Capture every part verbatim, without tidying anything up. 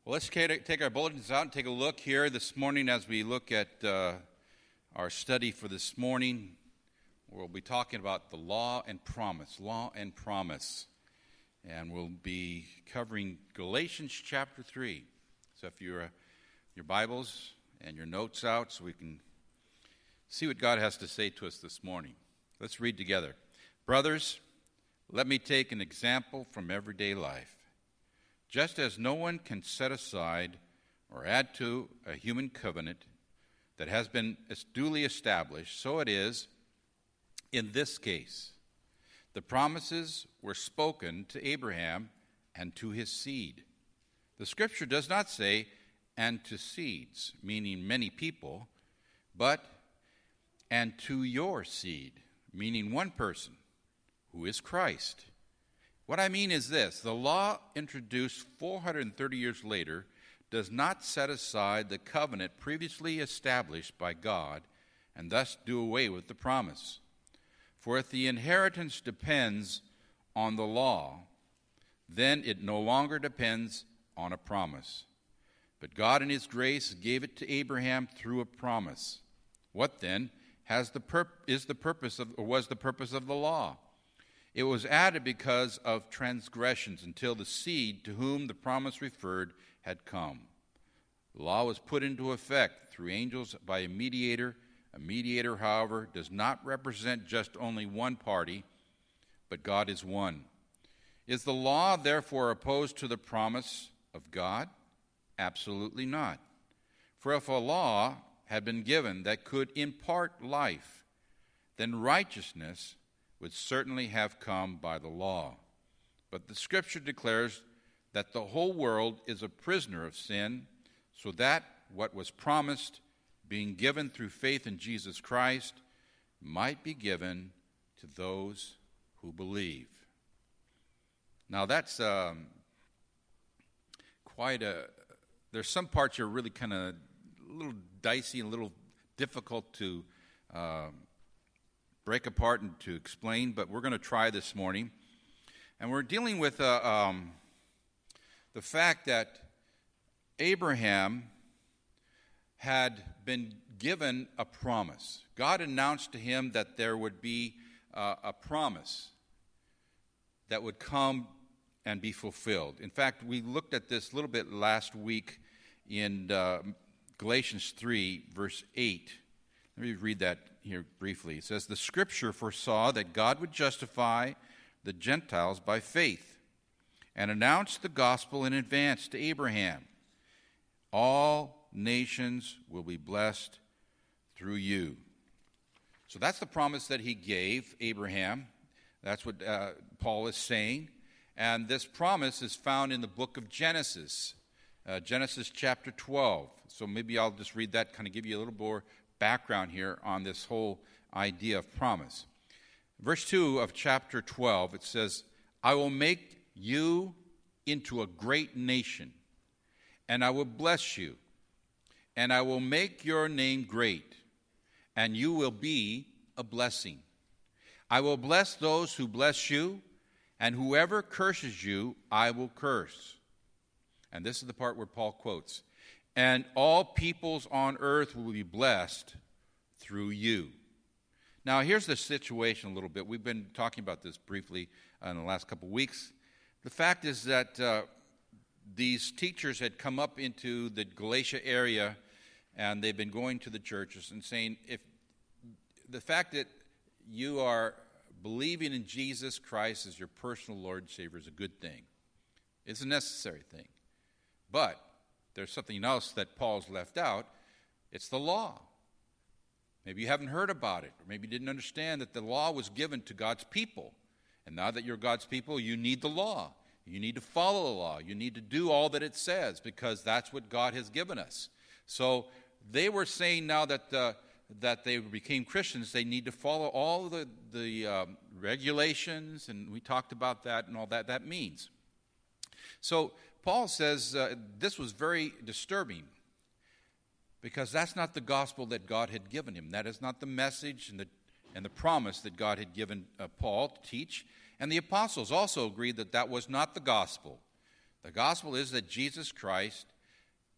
Well, let's take our bulletins out and take a look here this morning as we look at uh, our study for this morning. We'll be talking about the law and promise, law and promise. And we'll be covering Galatians chapter three. So if you're uh, your Bibles and your notes out so we can see what God has to say to us this morning. Let's read together. Brothers, let me take an example from everyday life. Just as no one can set aside or add to a human covenant that has been duly established, so it is in this case. The promises were spoken to Abraham and to his seed. The scripture does not say, and to seeds, meaning many people, but and to your seed, meaning one person, who is Christ. What I mean is this: the law introduced four hundred thirty years later does not set aside the covenant previously established by God and thus do away with the promise. For if the inheritance depends on the law, then it no longer depends on a promise. But God in his grace gave it to Abraham through a promise. What then has the pur- is the purpose of or was the purpose of the law? It was added because of transgressions until the seed to whom the promise referred had come. The law was put into effect through angels by a mediator. A mediator, however, does not represent just only one party, but God is one. Is the law therefore opposed to the promise of God? Absolutely not. For if a law had been given that could impart life, then righteousness would certainly have come by the law. But the scripture declares that the whole world is a prisoner of sin, so that what was promised, being given through faith in Jesus Christ, might be given to those who believe. Now that's um, quite a, there's some parts that are really kind of a little dicey and a little difficult to uh, break apart and to explain, but we're going to try this morning. And we're dealing with uh, um, the fact that Abraham had been given a promise. God announced to him that there would be uh, a promise that would come and be fulfilled. In fact, we looked at this a little bit last week in uh, Galatians three, verse eight. Let me read that here briefly. It says, the scripture foresaw that God would justify the Gentiles by faith and announced the gospel in advance to Abraham. All nations will be blessed through you. So that's the promise that he gave Abraham. That's what uh, Paul is saying. And this promise is found in the book of Genesis, uh, Genesis chapter twelve. So maybe I'll just read that, kind of give you a little more background here on this whole idea of promise. Verse two of chapter twelve, it says, I will make you into a great nation, and I will bless you, and I will make your name great, and you will be a blessing. I will bless those who bless you, and whoever curses you, I will curse. And this is the part where Paul quotes, and all peoples on earth will be blessed through you. Now, here's the situation a little bit. We've been talking about this briefly uh, in the last couple of weeks. The fact is that uh, these teachers had come up into the Galatia area, and they've been going to the churches and saying, if the fact that you are believing in Jesus Christ as your personal Lord and Savior is a good thing. It's a necessary thing. But there's something else that Paul's left out. It's the law. Maybe you haven't heard about it, or maybe you didn't understand that the law was given to God's people. And now that you're God's people, you need the law. You need to follow the law. You need to do all that it says, because that's what God has given us. So they were saying now that uh, that they became Christians, they need to follow all the, the um, regulations, and we talked about that and all that that means. So Paul says uh, this was very disturbing, because that's not the gospel that God had given him. That is not the message and the and the promise that God had given uh, Paul to teach. And the apostles also agreed that that was not the gospel. The gospel is that Jesus Christ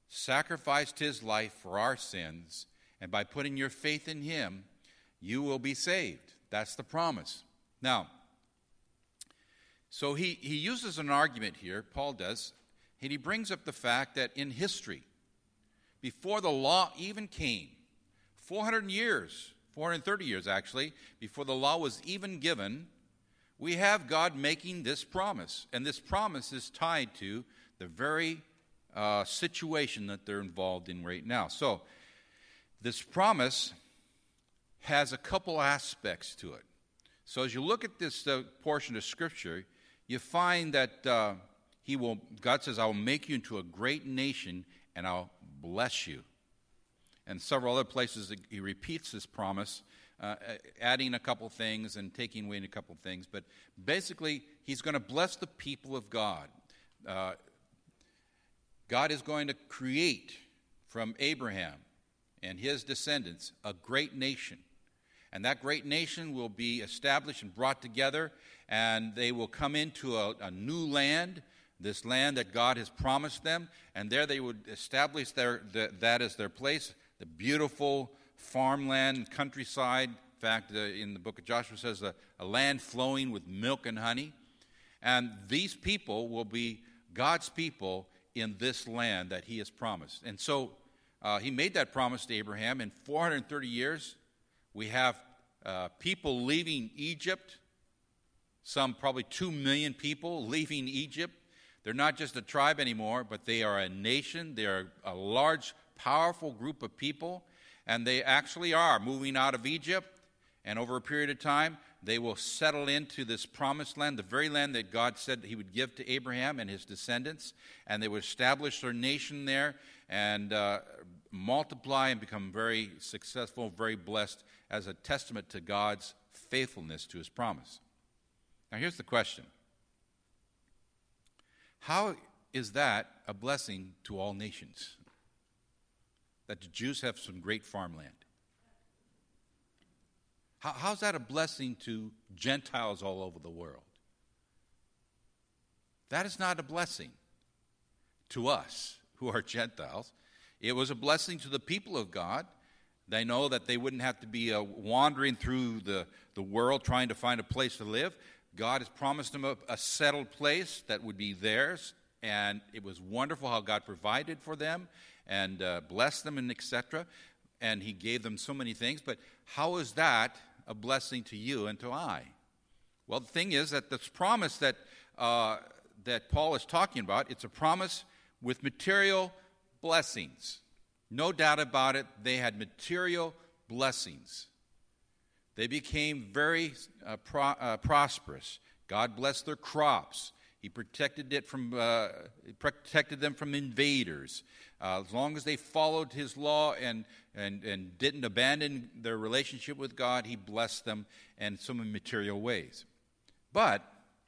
sacrificed his life for our sins, and by putting your faith in him, you will be saved. That's the promise. Now, so he, he uses an argument here, Paul does, and he brings up the fact that in history, before the law even came, four hundred years, four hundred thirty years actually, before the law was even given, we have God making this promise. And this promise is tied to the very uh, situation that they're involved in right now. So, this promise has a couple aspects to it. So as you look at this uh, portion of Scripture, you find that uh, he will. God says, I will make you into a great nation, and I'll bless you. And several other places he repeats this promise, uh, adding a couple things and taking away a couple things. But basically, he's going to bless the people of God. Uh, God is going to create from Abraham and his descendants a great nation. And that great nation will be established and brought together, and they will come into a, a new land, this land that God has promised them, and there they would establish their, the, that as their place, the beautiful farmland, countryside. In fact, uh, in the book of Joshua says a, a land flowing with milk and honey. And these people will be God's people in this land that he has promised. And so uh, he made that promise to Abraham. In four hundred thirty years, we have uh, people leaving Egypt, some probably two million people leaving Egypt. They're not just a tribe anymore, but they are a nation. They are a large, powerful group of people, and they actually are moving out of Egypt, and over a period of time, they will settle into this promised land, the very land that God said he would give to Abraham and his descendants, and they would establish their nation there and uh, multiply and become very successful, very blessed as a testament to God's faithfulness to his promise. Now here's the question. How is that a blessing to all nations? That the Jews have some great farmland. How, how's that a blessing to Gentiles all over the world? That is not a blessing to us who are Gentiles. It was a blessing to the people of God. They know that they wouldn't have to be uh, wandering through the, the world trying to find a place to live. God has promised them a, a settled place that would be theirs, and it was wonderful how God provided for them and uh, blessed them and et cetera. And he gave them so many things. But how is that a blessing to you and to I? Well, the thing is that this promise that uh, that Paul is talking about, it's a promise with material blessings. No doubt about it, they had material blessings. They became very uh, pro- uh, prosperous. God blessed their crops. He protected it from uh, protected them from invaders. Uh, as long as they followed his law and, and, and didn't abandon their relationship with God, he blessed them in some material ways. But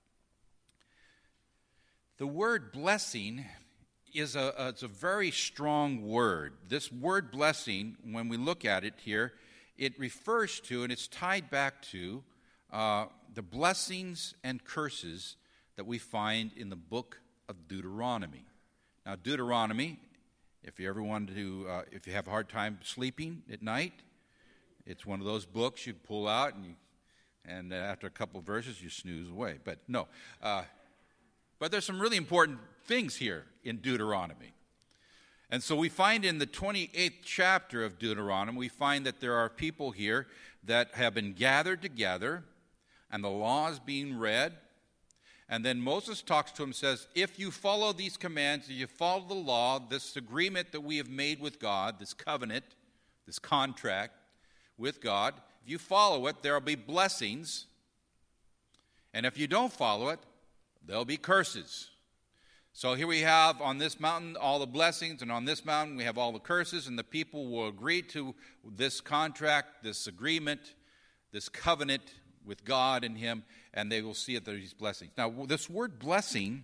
the word blessing is a, a, it's a very strong word. This word blessing, when we look at it here, it refers to, and it's tied back to, uh, the blessings and curses that we find in the book of Deuteronomy. Now, Deuteronomy, if you ever wanted to, uh, if you have a hard time sleeping at night, it's one of those books you pull out, and you, and after a couple of verses, you snooze away. But no, uh, but there's some really important things here in Deuteronomy. And so we find in the twenty-eighth chapter of Deuteronomy, we find that there are people here that have been gathered together, and the law is being read. And then Moses talks to him and says, if you follow these commands, if you follow the law, this agreement that we have made with God, this covenant, this contract with God, if you follow it, there will be blessings. And if you don't follow it, there'll be curses. So here we have on this mountain all the blessings, and on this mountain we have all the curses, and the people will agree to this contract, this agreement, this covenant with God and him, and they will see it, these blessings. Now, this word blessing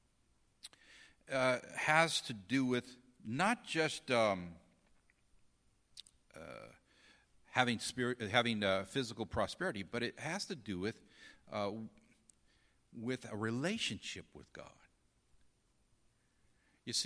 uh, has to do with not just um, uh, having spirit, having uh, physical prosperity, but it has to do with uh, with a relationship with God. You see,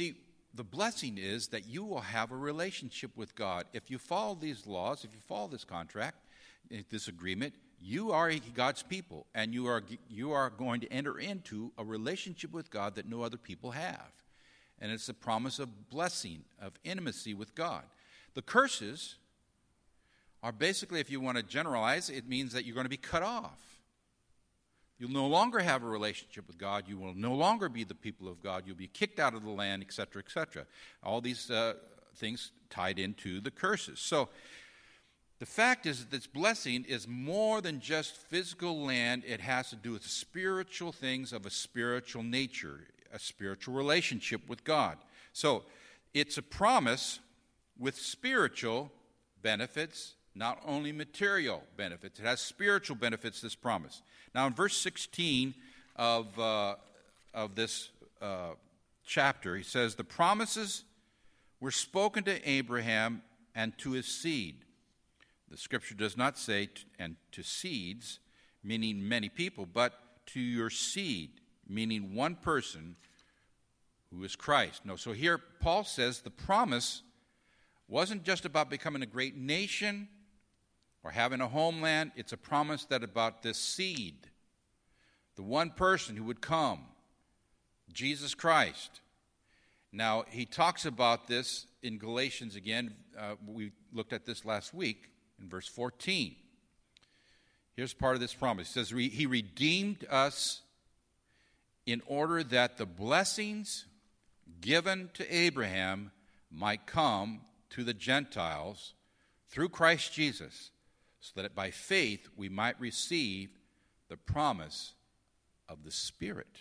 the blessing is that you will have a relationship with God. If you follow these laws, if you follow this contract, this agreement, you are God's people, and you are you are going to enter into a relationship with God that no other people have. And it's a promise of blessing, of intimacy with God. The curses are basically, if you want to generalize, it means that you're going to be cut off. You'll no longer have a relationship with God. You will no longer be the people of God. You'll be kicked out of the land, et cetera, et cetera. All these uh, things tied into the curses. So the fact is that this blessing is more than just physical land. It has to do with spiritual things of a spiritual nature, a spiritual relationship with God. So it's a promise with spiritual benefits, not only material benefits. It has spiritual benefits, this promise. Now in verse sixteen of, uh, of this uh, chapter, he says, the promises were spoken to Abraham and to his seed. The scripture does not say, to, and to seeds, meaning many people, but to your seed, meaning one person who is Christ. No, so here Paul says the promise wasn't just about becoming a great nation or having a homeland. It's a promise that about this seed, the one person who would come, Jesus Christ. Now, he talks about this in Galatians again. Uh, we looked at this last week in verse fourteen. Here's part of this promise. It says, he redeemed us in order that the blessings given to Abraham might come to the Gentiles through Christ Jesus, so that by faith we might receive the promise of the Spirit.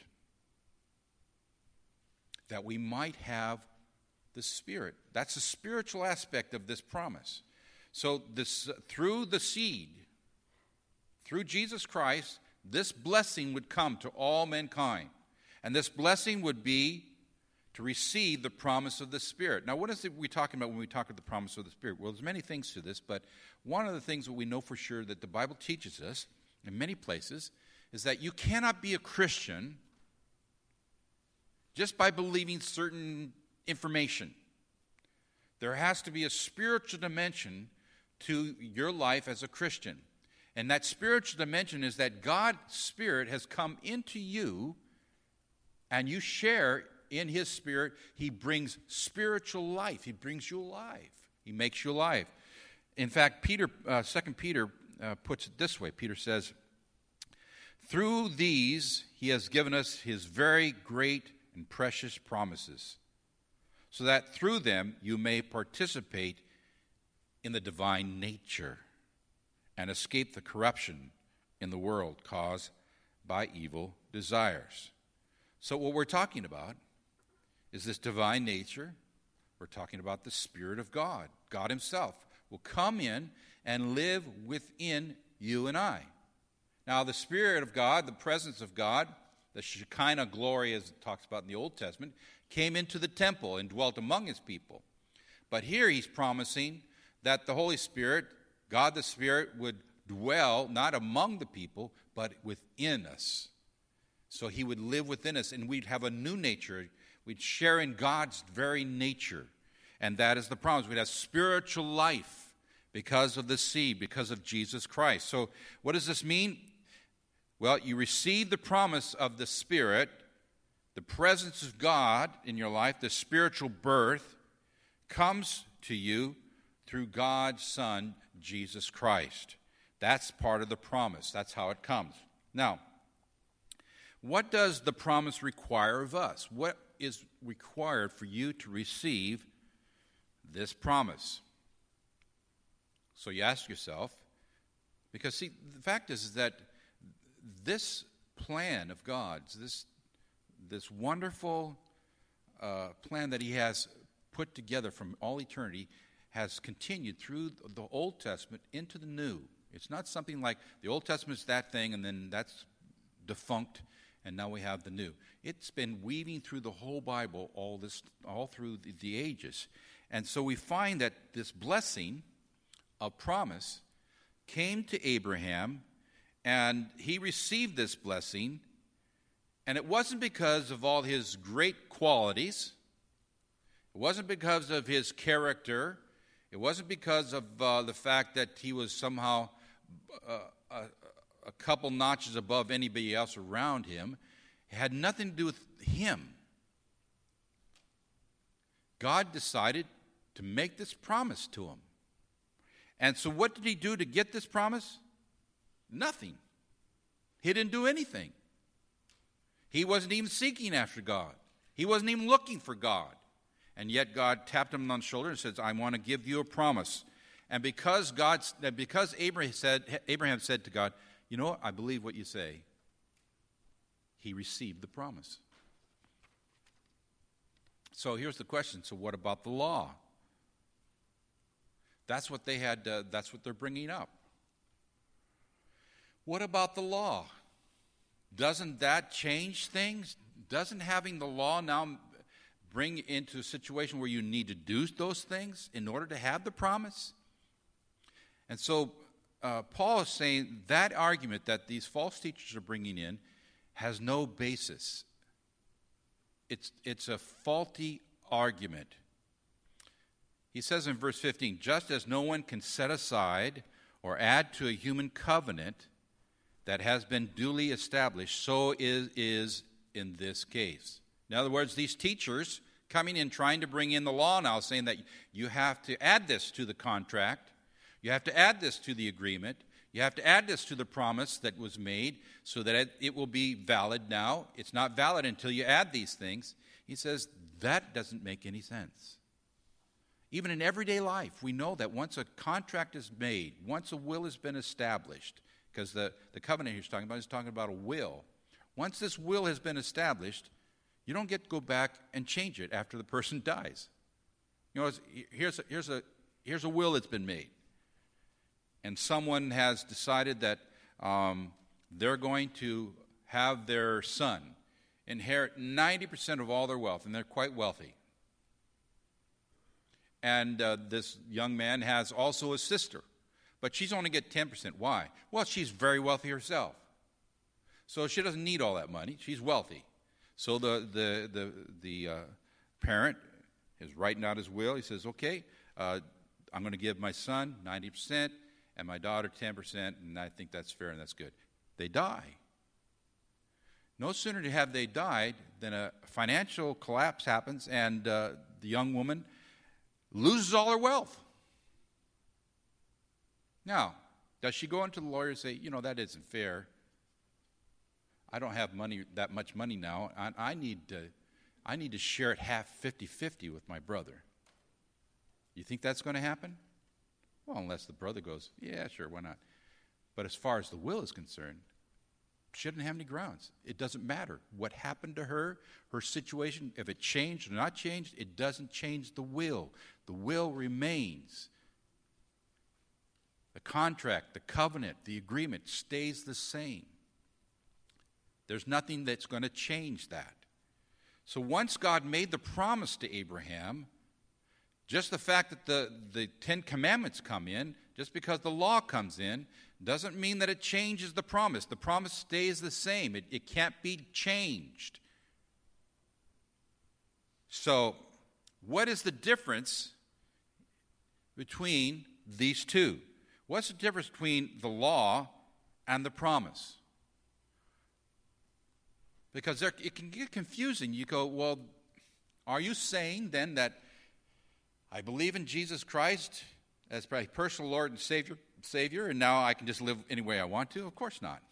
That we might have the Spirit. That's the spiritual aspect of this promise. So this, through the seed, through Jesus Christ, this blessing would come to all mankind. And this blessing would be to receive the promise of the Spirit. Now, what is it we talking about when we talk about the promise of the Spirit? Well, there's many things to this, but one of the things that we know for sure that the Bible teaches us in many places is that you cannot be a Christian just by believing certain information. There has to be a spiritual dimension to your life as a Christian. And that spiritual dimension is that God's Spirit has come into you and you share in His Spirit. He brings spiritual life. He brings you alive. He makes you alive. In fact, Peter, uh, Second Peter uh, puts it this way. Peter says, through these He has given us His very great and precious promises, so that through them you may participate in the divine nature and escape the corruption in the world caused by evil desires. So what we're talking about is this divine nature. We're talking about the Spirit of God. God Himself will come in and live within you and I. Now, the Spirit of God, the presence of God, the Shekinah glory, as it talks about in the Old Testament, came into the temple and dwelt among His people. But here He's promising that the Holy Spirit, God the Spirit, would dwell not among the people, but within us. So He would live within us, and we'd have a new nature. We'd share in God's very nature. And that is the promise. We'd have spiritual life because of the seed, because of Jesus Christ. So what does this mean? Well, you receive the promise of the Spirit, the presence of God in your life, the spiritual birth comes to you through God's Son, Jesus Christ. That's part of the promise. That's how it comes. Now, what does the promise require of us? What is required for you to receive this promise? So you ask yourself, because see, the fact is, is that this plan of God's, this, this wonderful uh, plan that He has put together from all eternity, has continued through the Old Testament into the New. It's not something like the Old Testament's that thing and then that's defunct and now we have the New. It's been weaving through the whole Bible all this, all through the, the ages. And so we find that this blessing of promise came to Abraham, and he received this blessing, and it wasn't because of all his great qualities. It wasn't because of his character. It wasn't because of uh, the fact that he was somehow uh, a, a couple notches above anybody else around him. It had nothing to do with him. God decided to make this promise to him. And so what did he do to get this promise? Nothing. He didn't do anything. He wasn't even seeking after God. He wasn't even looking for God. And yet God tapped him on the shoulder and says, I want to give you a promise. And because God, because Abraham said, Abraham said to God, you know what, I believe what you say, he received the promise. So here's the question. So what about the law? That's what they had, uh, that's what they're bringing up. What about the law? Doesn't that change things? Doesn't having the law now bring into a situation where you need to do those things in order to have the promise? And so uh, Paul is saying that argument that these false teachers are bringing in has no basis. It's, it's a faulty argument. He says in verse fifteen, just as no one can set aside or add to a human covenant that has been duly established, so is, is in this case. In other words, these teachers coming in trying to bring in the law now, saying that you have to add this to the contract, you have to add this to the agreement, you have to add this to the promise that was made so that it, it will be valid now. It's not valid until you add these things. He says that doesn't make any sense. Even in everyday life, we know that once a contract is made, once a will has been established, because the, the covenant he's talking about is talking about a will. Once this will has been established, you don't get to go back and change it after the person dies. You know, it's, here's a, here's a here's a will that's been made, and someone has decided that um, they're going to have their son inherit ninety percent of all their wealth, and they're quite wealthy. And uh, this young man has also a sister, but she's only get ten percent. Why? Well, she's very wealthy herself. So she doesn't need all that money. She's wealthy. So the the the, the uh, parent is writing out his will. He says, okay, uh, I'm going to give my son ninety percent and my daughter ten percent, and I think that's fair and that's good. They die. No sooner have they died than a financial collapse happens, and uh, the young woman loses all her wealth. Now, does she go into the lawyer and say, you know, that isn't fair. I don't have money, that much money now. I, I need to, I need to share it half fifty-fifty with my brother. You think that's going to happen? Well, unless the brother goes, yeah, sure, why not? But as far as the will is concerned, she didn't have any grounds. It doesn't matter what happened to her, her situation, if it changed or not changed, it doesn't change the will. The will remains. The contract, the covenant, the agreement stays the same. There's nothing that's going to change that. So once God made the promise to Abraham, just the fact that the, the Ten Commandments come in, just because the law comes in, doesn't mean that it changes the promise. The promise stays the same. It, it can't be changed. So, what is the difference between these two? What's the difference between the law and the promise? Because there, it can get confusing. You go, well, are you saying then that I believe in Jesus Christ as my personal Lord and Savior, Savior, and now I can just live any way I want to? Of course not.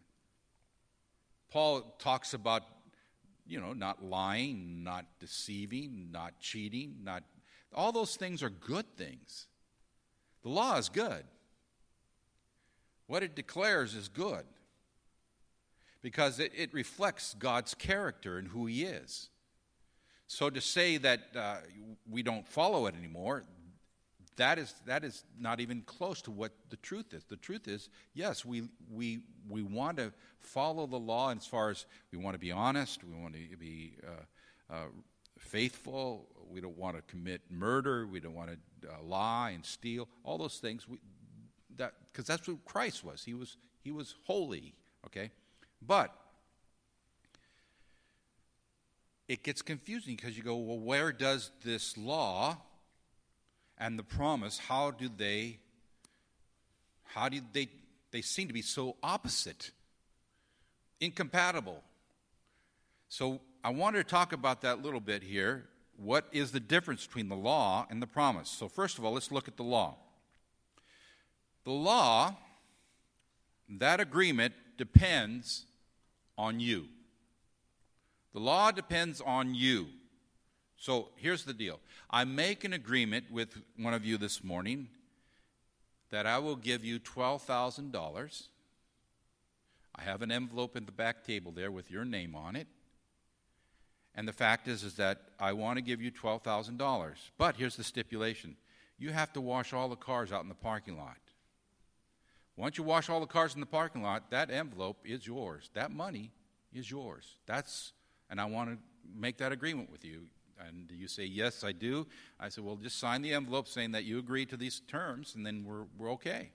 Paul talks about, you know, not lying, not deceiving, not cheating, not all those things are good things. The law is good. What it declares is good because it, it reflects God's character and who He is. So to say that uh, we don't follow it anymore, that is that is not even close to what the truth is. The truth is, yes, we we we want to follow the law as far as we want to be honest, we want to be uh, uh, faithful, we don't want to commit murder, we don't want to uh, lie and steal, all those things. We, that because that's what Christ was. He was he was holy. Okay, but it gets confusing because you go, well, where does this law and the promise, how do they, how do they, they seem to be so opposite, incompatible. So I wanted to talk about that a little bit here. What is the difference between the law and the promise? So first of all, let's look at the law. The law, that agreement depends on you. The law depends on you. So here's the deal. I make an agreement with one of you this morning that I will give you twelve thousand dollars. I have an envelope in the back table there with your name on it. And the fact is, is that I want to give you twelve thousand dollars. But here's the stipulation. You have to wash all the cars out in the parking lot. Once you wash all the cars in the parking lot, that envelope is yours. That money is yours. That's, and I want to make that agreement with you. And you say, yes, I do. I said, well, just sign the envelope saying that you agree to these terms, and then we're we're okay.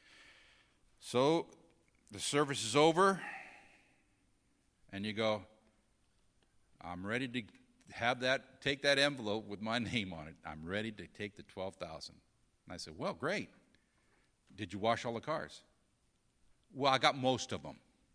So the service is over, and you go, I'm ready to have that, take that envelope with my name on it. I'm ready to take the twelve thousand dollars. And I said, well, great. Did you wash all the cars? Well, I got most of them.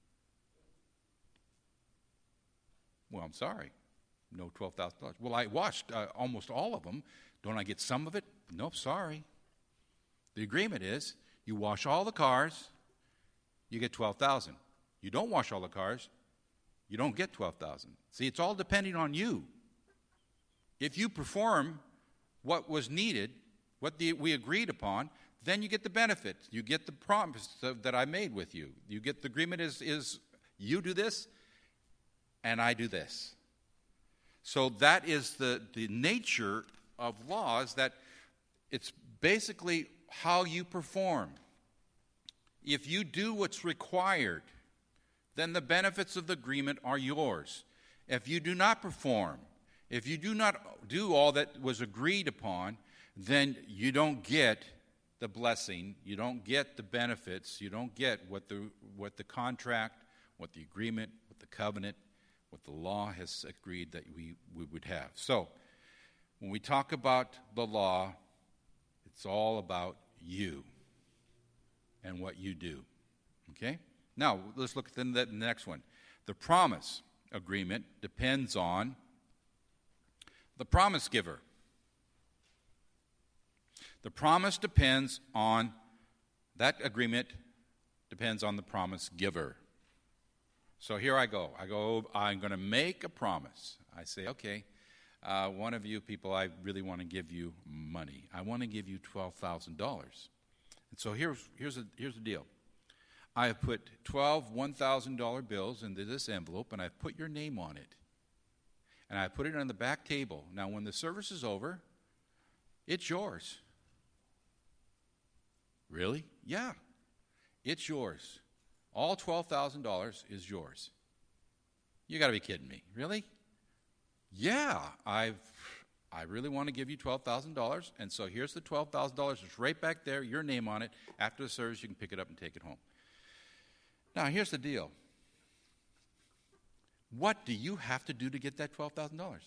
Well, I'm sorry. No twelve thousand dollars. Well, I washed uh, almost all of them. Don't I get some of it? Nope, sorry. The agreement is you wash all the cars, you get twelve thousand dollars. You don't wash all the cars, you don't get twelve thousand dollars. See, it's all depending on you. If you perform what was needed, what the, we agreed upon, then you get the benefit. You get the promise that I made with you. You get the agreement is, is you do this, and I do this. So that is the, the nature of laws, that it's basically how you perform. If you do what's required, then the benefits of the agreement are yours. If you do not perform, if you do not do all that was agreed upon, then you don't get the blessing, you don't get the benefits, you don't get what the what the contract, what the agreement, what the covenant, what the law has agreed that we, we would have. So, when we talk about the law, it's all about you and what you do. Okay? Now, let's look at the, the next one. The promise agreement depends on the promise giver. The promise depends on, that agreement depends on the promise giver. So here I go. I go, I'm going to make a promise. I say, okay, uh, one of you people, I really want to give you money. I want to give you twelve thousand dollars. And so here's, here's, a, here's the deal. I have put twelve one thousand dollars bills into this envelope, and I've put your name on it. And I put it on the back table. Now, when the service is over, it's yours. Really? Yeah, it's yours. All twelve thousand dollars is yours. You got to be kidding me. Really? Yeah, I've, I really want to give you twelve thousand dollars, and so here's the twelve thousand dollars. It's right back there, your name on it. After the service, you can pick it up and take it home. Now, here's the deal. What do you have to do to get that twelve thousand dollars?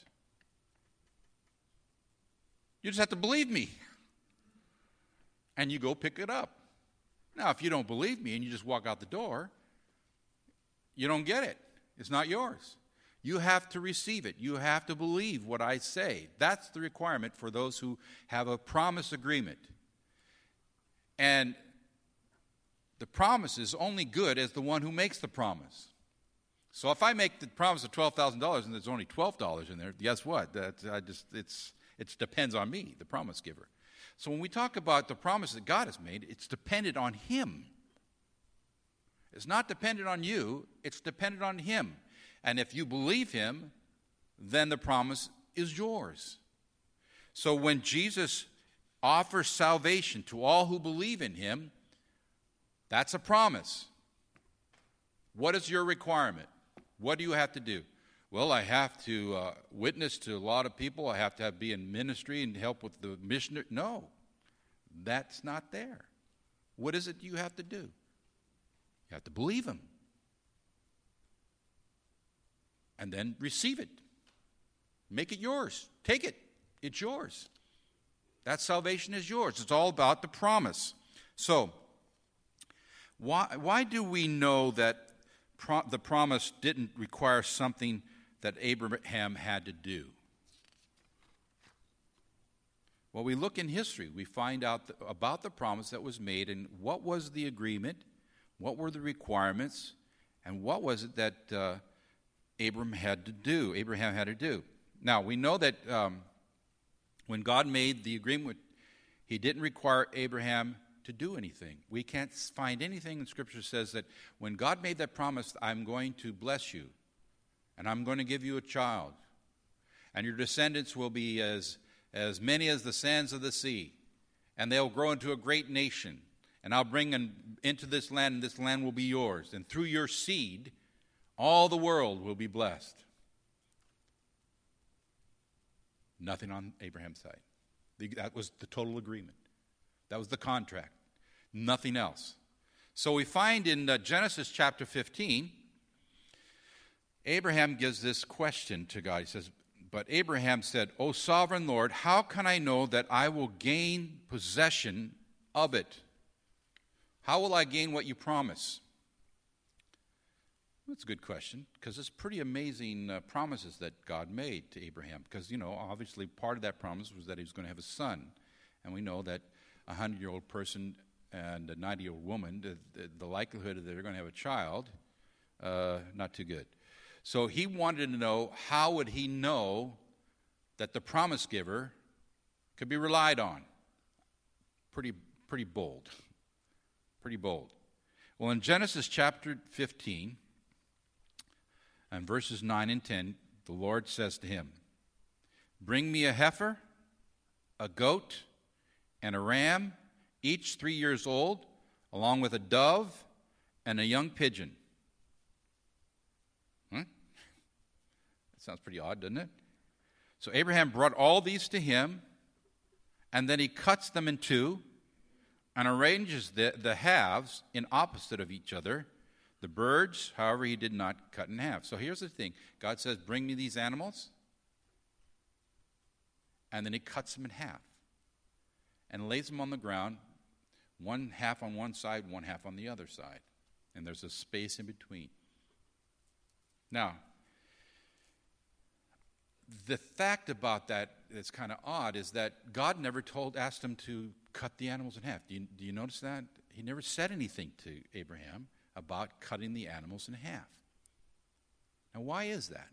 You just have to believe me. And you go pick it up. Now, if you don't believe me and you just walk out the door, you don't get it. It's not yours. You have to receive it. You have to believe what I say. That's the requirement for those who have a promise agreement. And the promise is only good as the one who makes the promise. So if I make the promise of twelve thousand dollars and there's only twelve dollars in there, guess what? That I just it's it depends on me, the promise giver. So when we talk about the promise that God has made, it's dependent on Him. It's not dependent on you, it's dependent on Him. And if you believe Him, then the promise is yours. So when Jesus offers salvation to all who believe in Him, that's a promise. What is your requirement? What do you have to do? Well, I have to uh, witness to a lot of people. I have to have, be in ministry and help with the missionary. No, that's not there. What is it you have to do? You have to believe Him. And then receive it. Make it yours. Take it. It's yours. That salvation is yours. It's all about the promise. So, why, why do we know that pro- the promise didn't require something that Abraham had to do? Well, we look in history. We find out th- about the promise that was made and what was the agreement, what were the requirements, and what was it that uh, Abraham had to do, Abraham had to do. Now, we know that um, when God made the agreement, he didn't require Abraham to do anything. We can't find anything in Scripture that says that when God made that promise, I'm going to bless you, and I'm going to give you a child, and your descendants will be as, as many as the sands of the sea, and they'll grow into a great nation, and I'll bring them into this land, and this land will be yours, and through your seed, all the world will be blessed. Nothing on Abraham's side. The, that was the total agreement. That was the contract. Nothing else. So we find in uh, Genesis chapter fifteen, Abraham gives this question to God. He says, "But Abraham said, O sovereign Lord, how can I know that I will gain possession of it? How will I gain what you promise?" That's a good question, because it's pretty amazing uh, promises that God made to Abraham. Because, you know, obviously part of that promise was that he was going to have a son. And we know that a hundred-year-old person and a ninety-year-old woman, the, the, the likelihood that they're going to have a child, uh, not too good. So he wanted to know, how would he know that the promise giver could be relied on? Pretty, pretty bold. Pretty bold. Well, in Genesis chapter fifteen, and verses nine and ten, the Lord says to him, "Bring me a heifer, a goat, and a ram, each three years old, along with a dove and a young pigeon." Huh? That sounds pretty odd, doesn't it? So Abraham brought all these to him, and then he cuts them in two and arranges the, the halves in opposite of each other. The birds, however, he did not cut in half. So here's the thing. God says, bring me these animals. And then he cuts them in half and lays them on the ground, one half on one side, one half on the other side. And there's a space in between. Now, the fact about that that's kind of odd is that God never told, asked him to cut the animals in half. Do you, do you notice that? He never said anything to Abraham about cutting the animals in half. Now, why is that?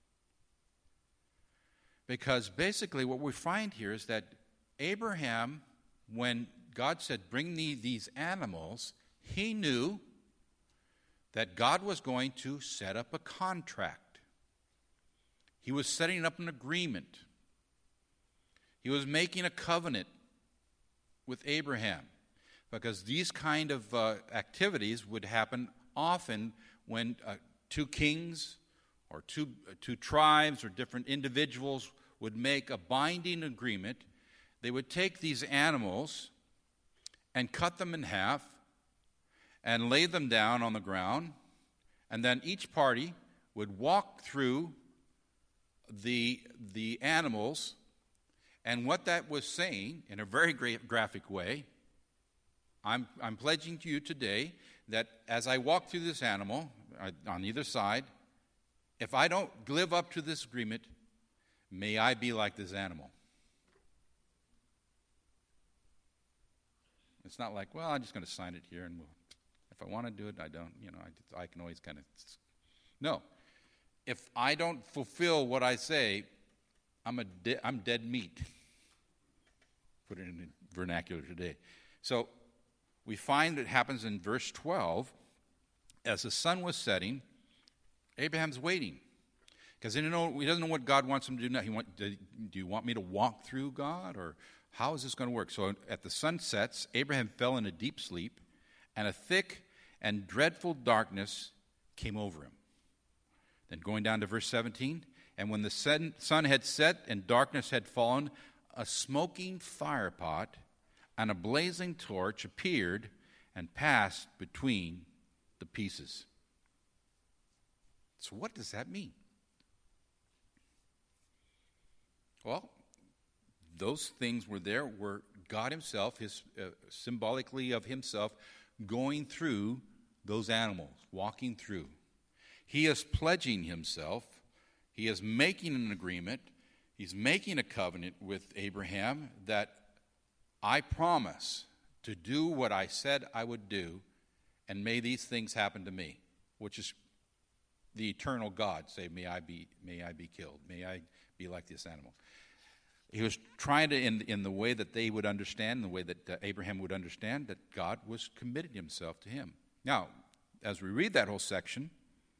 Because basically what we find here is that Abraham, when God said, bring me these animals, he knew that God was going to set up a contract. He was setting up an agreement. He was making a covenant with Abraham. Because these kind of uh, activities would happen often when uh, two kings or two, uh, two tribes or different individuals would make a binding agreement. They would take these animals and cut them in half and lay them down on the ground, and then each party would walk through the, the animals, and what that was saying in a very great graphic way, I'm, I'm pledging to you today that as I walk through this animal uh, on either side, if I don't live up to this agreement, may I be like this animal. It's not like, well, I'm just going to sign it here, and we'll, if I want to do it, I don't. You know, I, I can always kind of. No, if I don't fulfill what I say, I'm a de- I'm dead meat. Put it in vernacular today. So we find it happens in verse twelve. As the sun was setting, Abraham's waiting because he, know, he doesn't know what God wants him to do now. He want, do you want me to walk through, God, or how is this going to work? So at the sun sets, Abraham fell in a deep sleep, and a thick and dreadful darkness came over him. Then going down to verse seventeen, and when the sun had set and darkness had fallen, a smoking firepot and a blazing torch appeared and passed between the pieces. So what does that mean? Well, those things were there were God himself, his uh, symbolically of himself, going through those animals, walking through. He is pledging himself. He is making an agreement. He's making a covenant with Abraham that I promise to do what I said I would do, and may these things happen to me, which is the eternal God say, may I be, may I be killed, may I be like this animal. He was trying to, in, in the way that they would understand, in the way that uh, Abraham would understand, that God was committing himself to him. Now, as we read that whole section,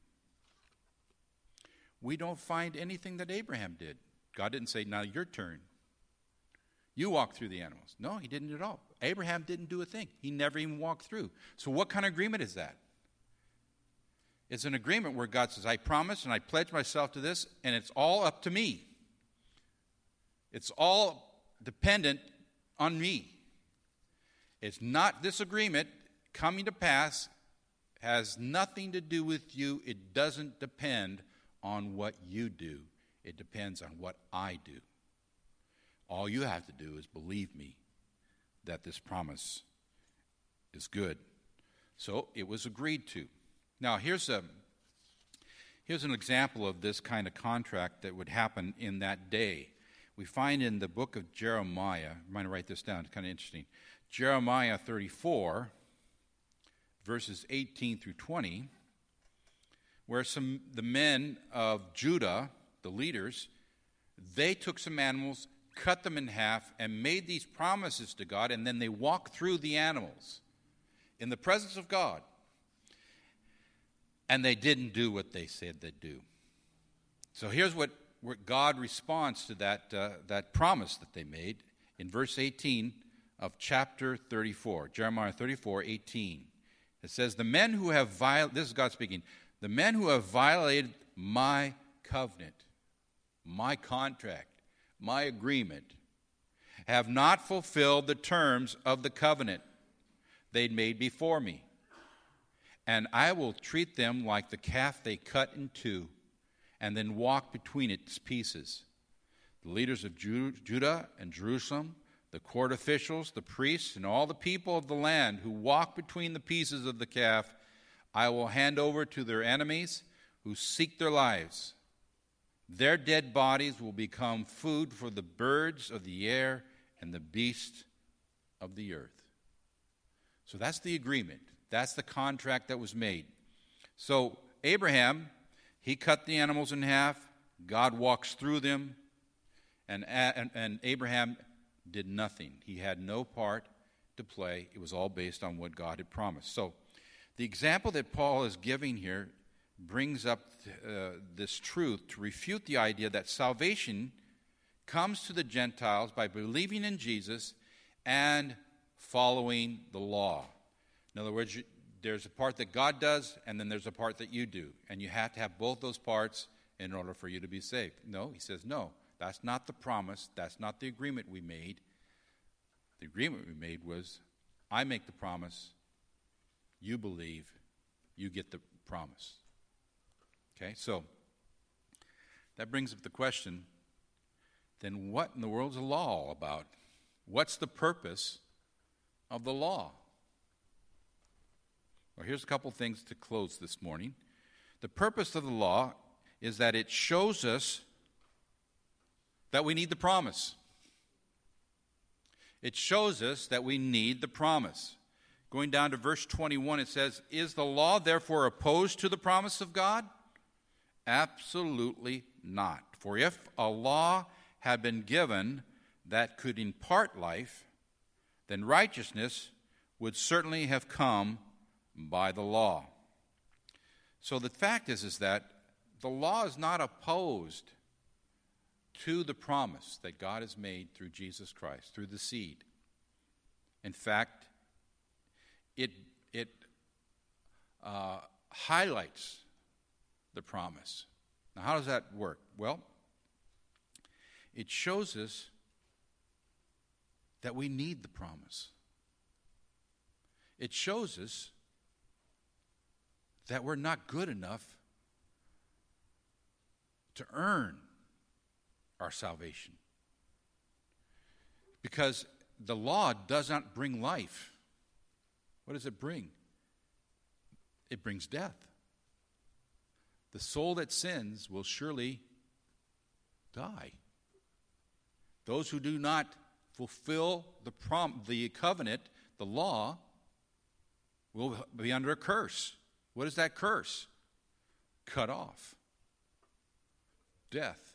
we don't find anything that Abraham did. God didn't say, now your turn. You walk through the animals. No, he didn't at all. Abraham didn't do a thing. He never even walked through. So what kind of agreement is that? It's an agreement where God says, I promise and I pledge myself to this, and it's all up to me. It's all dependent on me. It's not this agreement coming to pass has nothing to do with you. It doesn't depend on what you do. It depends on what I do. All you have to do is believe me that this promise is good. So it was agreed to. Now here's a here's an example of this kind of contract that would happen in that day. We find in the book of Jeremiah, I'm going to write this down, it's kind of interesting. Jeremiah thirty-four, verses eighteen through twenty, where some the men of Judah, the leaders, they took some animals, cut them in half, and made these promises to God, and then they walked through the animals in the presence of God. And they didn't do what they said they'd do. So here's what, what God responds to that, uh, that promise that they made in verse eighteen of chapter thirty-four, Jeremiah thirty-four, eighteen. It says, the men who have violated, this is God speaking, the men who have violated my covenant, my contract, my agreement, have not fulfilled the terms of the covenant they'd made before me. And I will treat them like the calf they cut in two and then walk between its pieces. The leaders of Judah and Jerusalem, the court officials, the priests, and all the people of the land who walk between the pieces of the calf, I will hand over to their enemies who seek their lives. Their dead bodies will become food for the birds of the air and the beasts of the earth. So that's the agreement. That's the contract that was made. So Abraham, he cut the animals in half. God walks through them. And, and, and Abraham did nothing. He had no part to play. It was all based on what God had promised. So the example that Paul is giving here brings up uh, this truth to refute the idea that salvation comes to the Gentiles by believing in Jesus and following the law. In other words, you, there's a part that God does, and then there's a part that you do. And you have to have both those parts in order for you to be saved. No, he says, no, that's not the promise. That's not the agreement we made. The agreement we made was, I make the promise, you believe, you get the promise. Okay, so that brings up the question, then what in the world is the law all about? What's the purpose of the law? Well, here's a couple things to close this morning. The purpose of the law is that it shows us that we need the promise. It shows us that we need the promise. Going down to verse twenty-one, it says, is the law therefore opposed to the promise of God? Absolutely not. For if a law had been given that could impart life, then righteousness would certainly have come by the law. So the fact is, is that the law is not opposed to the promise that God has made through Jesus Christ, through the seed. In fact, it, it uh, highlights the promise. Now, how does that work? Well, it shows us that we need the promise. It shows us that we're not good enough to earn our salvation. Because the law does not bring life. What does it bring? It brings death. The soul that sins will surely die. Those who do not fulfill the prom- the covenant, the law, will be under a curse. What is that curse? Cut off. Death.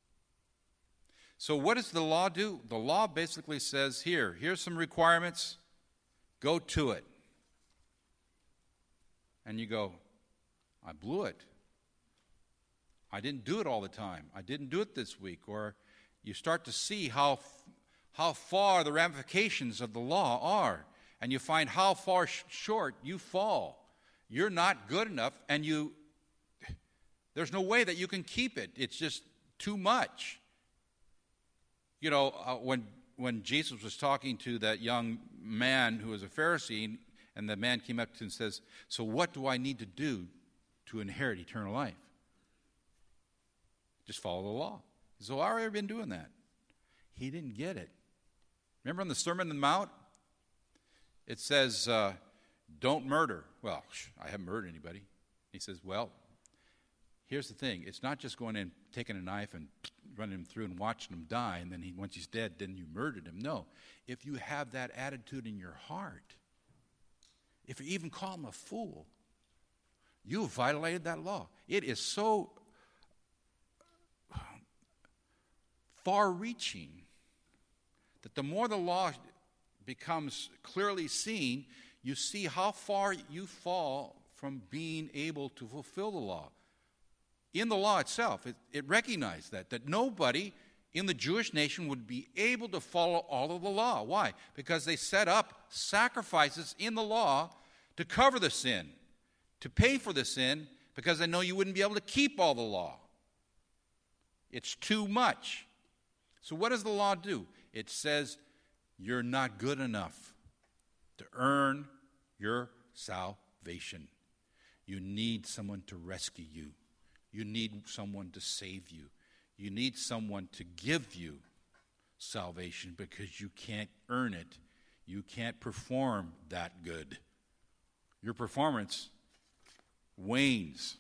So what does the law do? The law basically says, here, here's some requirements. Go to it. And you go, I blew it. I didn't do it all the time. I didn't do it this week. Or you start to see how, how far the ramifications of the law are. And you find how far sh- short you fall. You're not good enough, and you there's no way that you can keep it. It's just too much. You know, uh, when when Jesus was talking to that young man who was a Pharisee, and the man came up to him and says, so what do I need to do to inherit eternal life? Just follow the law. So I've already been doing that. He didn't get it. Remember on the Sermon on the Mount? It says, uh, don't murder. Well, I haven't murdered anybody. He says, well, here's the thing. It's not just going in, taking a knife and running him through and watching him die, and then he, once he's dead, then you murdered him. No. If you have that attitude in your heart, if you even call him a fool, you have violated that law. It is so far-reaching that the more the law becomes clearly seen, you see how far you fall from being able to fulfill the law. In the law itself, it, it recognized that, that nobody in the Jewish nation would be able to follow all of the law. Why? Because they set up sacrifices in the law to cover the sin, to pay for the sin, because they know you wouldn't be able to keep all the law. It's too much. So what does the law do? It says you're not good enough to earn your salvation. You need someone to rescue you. You need someone to save you. You need someone to give you salvation because you can't earn it. You can't perform that good. Your performance wanes.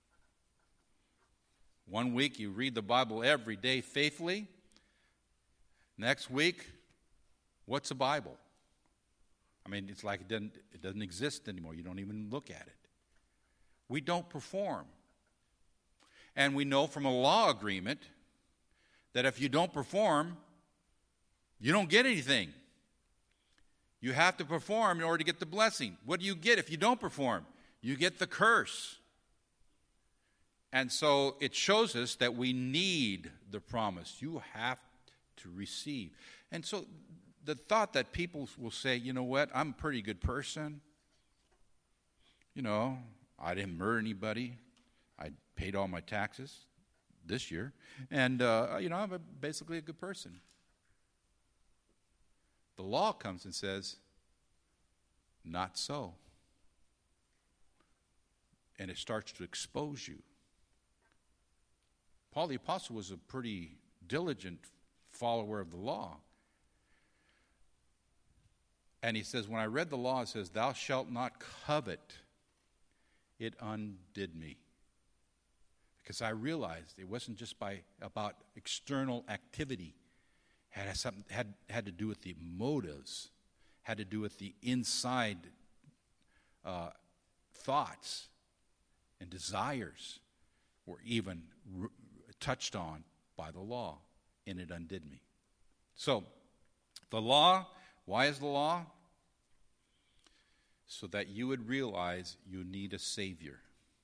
One week you read the Bible every day faithfully. Next week, what's a Bible? I mean, it's like it doesn't, it doesn't exist anymore. You don't even look at it. We don't perform. And we know from a law agreement that if you don't perform, you don't get anything. You have to perform in order to get the blessing. What do you get if you don't perform? You get the curse. And so it shows us that we need the promise. You have to receive. And so the thought that people will say, you know what, I'm a pretty good person. You know, I didn't murder anybody. I paid all my taxes this year. And, uh, you know, I'm a, basically a good person. The law comes and says, not so. And it starts to expose you. Paul the Apostle was a pretty diligent follower of the law. And he says, when I read the law, it says, thou shalt not covet. It undid me. Because I realized it wasn't just by about external activity. It had, something, had, had to do with the motives, had to do with the inside uh, thoughts and desires were even r- touched on by the law, and it undid me. So, the law, why is the law? So that you would realize you need a Savior.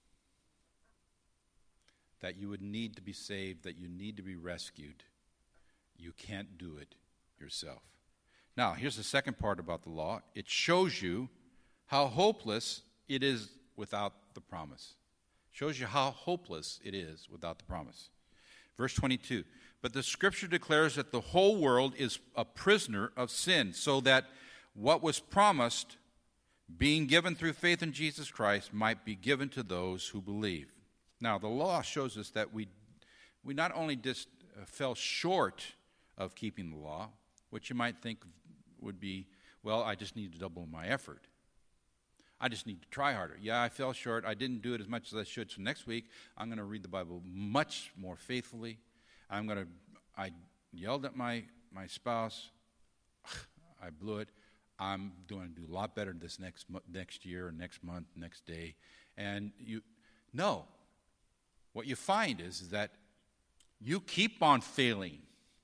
That you would need to be saved, that you need to be rescued. You can't do it yourself. Now, here's the second part about the law. It shows you how hopeless it is without the promise. Shows you how hopeless it is without the promise. Verse twenty-two, but the Scripture declares that the whole world is a prisoner of sin, so that what was promised, being given through faith in Jesus Christ, might be given to those who believe. Now, the law shows us that we we not only just fell short of keeping the law, which you might think would be, well, I just need to double my effort. I just need to try harder. Yeah, I fell short. I didn't do it as much as I should. So next week, I'm going to read the Bible much more faithfully. I'm going to, I yelled at my, my spouse. I blew it. I'm going to do a lot better this next next year, next month, next day. And you, no. What you find is, is that you keep on failing.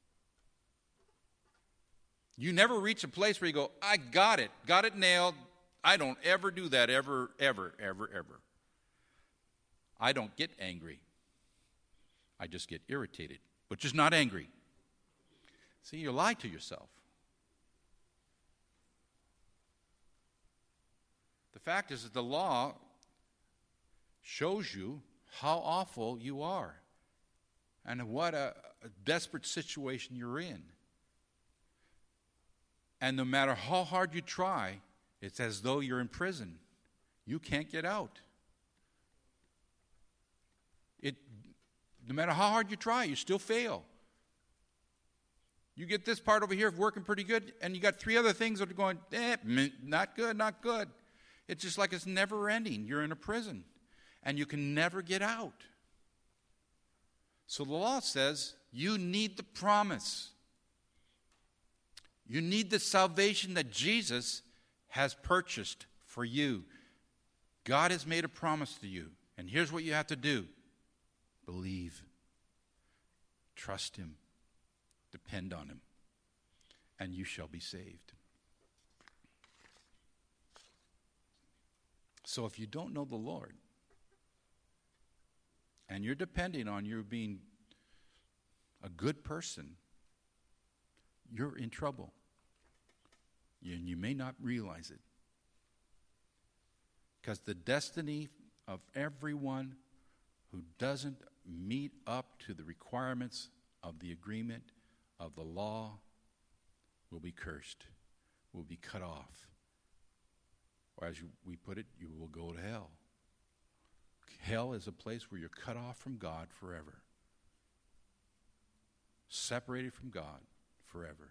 You never reach a place where you go, I got it, got it nailed. I don't ever do that, ever, ever, ever, ever. I don't get angry. I just get irritated, but just not angry. See, you lie to yourself. The fact is that the law shows you how awful you are and what a, a desperate situation you're in. And no matter how hard you try, it's as though you're in prison. You can't get out. It, no matter how hard you try, you still fail. You get this part over here working pretty good, and you got three other things that are going, eh, not good, not good. It's just like it's never ending. You're in a prison, and you can never get out. So the law says you need the promise. You need the salvation that Jesus has purchased for you. God has made a promise to you, and here's what you have to do. Believe. Trust Him. Depend on Him, and you shall be saved. So if you don't know the Lord, and you're depending on you being a good person, you're in trouble. And you may not realize it. Because the destiny of everyone who doesn't meet up to the requirements of the agreement of the law will be cursed, will be cut off. Or as you, we put it, you will go to hell. Hell is a place where you're cut off from God forever. Separated from God forever.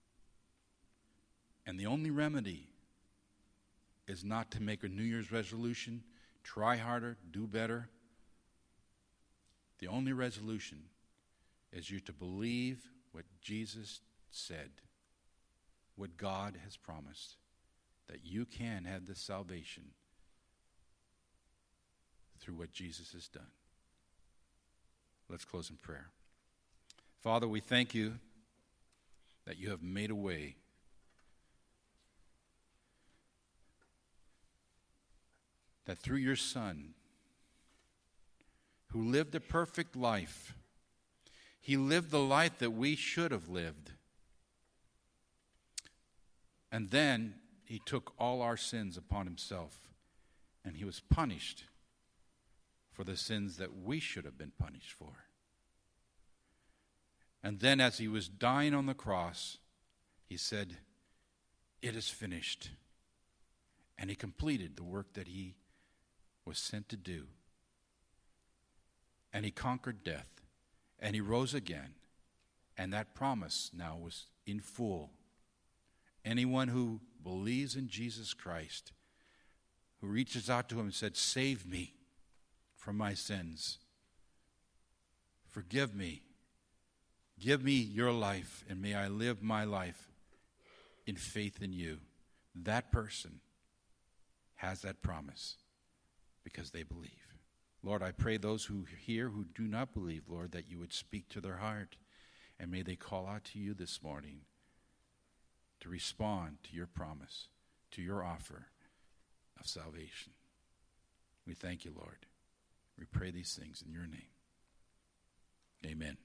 And the only remedy is not to make a New Year's resolution, try harder, do better. The only resolution is you to believe what Jesus said, what God has promised, that you can have this salvation through what Jesus has done. Let's close in prayer. Father, we thank you that you have made a way that through your Son, who lived a perfect life, he lived the life that we should have lived. And then he took all our sins upon himself, and he was punished for the sins that we should have been punished for. And then as he was dying on the cross, he said, "It is finished." And he completed the work that he was sent to do. And he conquered death. And he rose again. And that promise now was in full. Anyone who believes in Jesus Christ, who reaches out to him and said, "Save me from my sins. Forgive me. Give me your life, and may I live my life in faith in you." That person has that promise because they believe. Lord, I pray those who hear who do not believe, Lord, that you would speak to their heart, and may they call out to you this morning to respond to your promise, to your offer of salvation. We thank you, Lord. We pray these things in your name. Amen.